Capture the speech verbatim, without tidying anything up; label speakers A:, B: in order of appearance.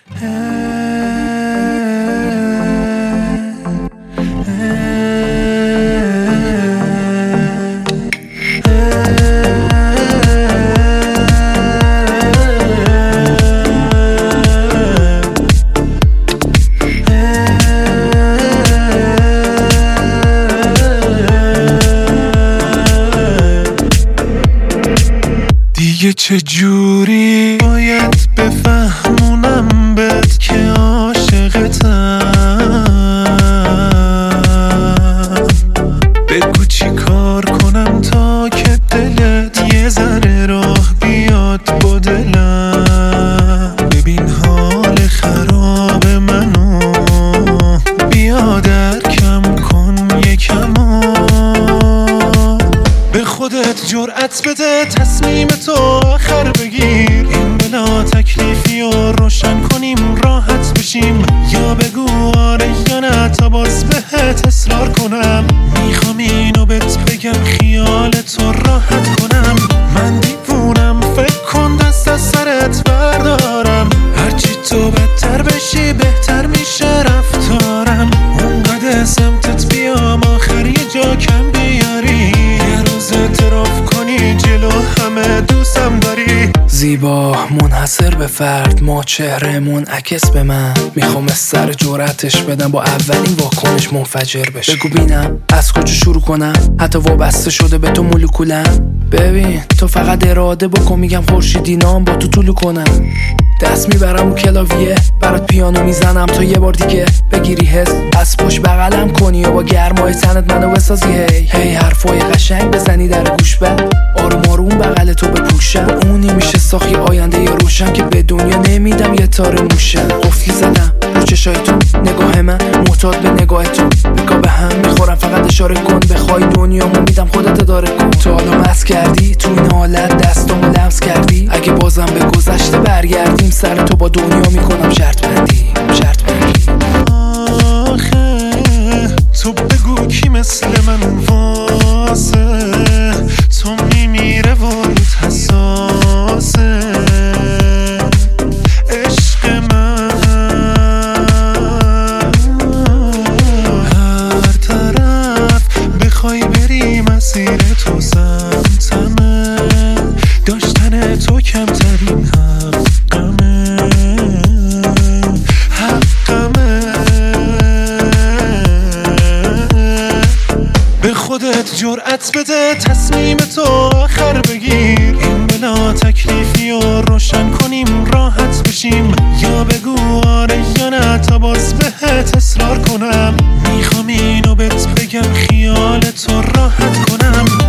A: دیگه چجوری باید بفهمونم بهت که عاشقتم؟ بگو چی کار کنم تا که دلت یه ذره راه بیاد با دلم. ببین حال خراب منو، بیا درکم کن یکم، به خودت جرأت بده تصمیم تو آخر بگیر. این بلا تکلیفی و روشن کنیم راحت بشیم، یا بگو آره یا نه تا باز بهت اصرار کنم. میخوام اینو بهت بگم خیال تو راحت کنم. من دیوونم فکر کن دست از سرت بردارم، هرچی تو بدتر بشی بهتر میشه رفتارم. اونقدر سمتت بیام آخر یه جا کم بیاری، اعتراف کنی جلو همه دوستم داری.
B: زیبا منحصر به فرد، ما چهره منعکس به من. میخوام از سر جرأتش بدم با اولین واکنش منفجر بشه. بگو بینم از کجا شروع کنم، حتی وابسته شده به تو مولکولم. ببین تو فقط اراده بکن، میگم خورشیدی نام با تو طولو کنم. دست میبرم و کلاویه برات پیانو میزنم تا یه بار دیگه بگیری حس، از پشت بغلم کنی و با گرمای تنت منو بسازی. هی هی حرفای قشنگ بزنی در گوش، بعد آروم آروم بغل تو بپوشم. با اونی میشه ساخی آینده یه روشن که به دنیا نمیدم یه تار موشن. قفلی زدم رو چشای تو، نگاه من معتاد به نگاه تو. بگاه به هم میخورم فقط اشاره کن، بخوای دنیامو میدم خودت اداره کن. تو حالا مست کردی تو این حالت دستامو لمس کردی، اگه بازم به گذشته برگردیم سر تو با دنیا میکنم شرط بندی شرط بندی.
A: آخه تو بگو کی مثل من واسه تو میمیره و روت حساسه. عشق من هر طرف بخوای بری مسیر تو سمتمه، داشتن تو کمترین حقمه حقمه. به خودت جرأت بده تصمیم تو آخر بگیر. این بلا تکلیفی و روشن کنیم راحت بشیم، یا بگو آره یا نه تا باز بهت اصرار کنم. میخوام اینو بهت بگم خیال تو راحت کنم.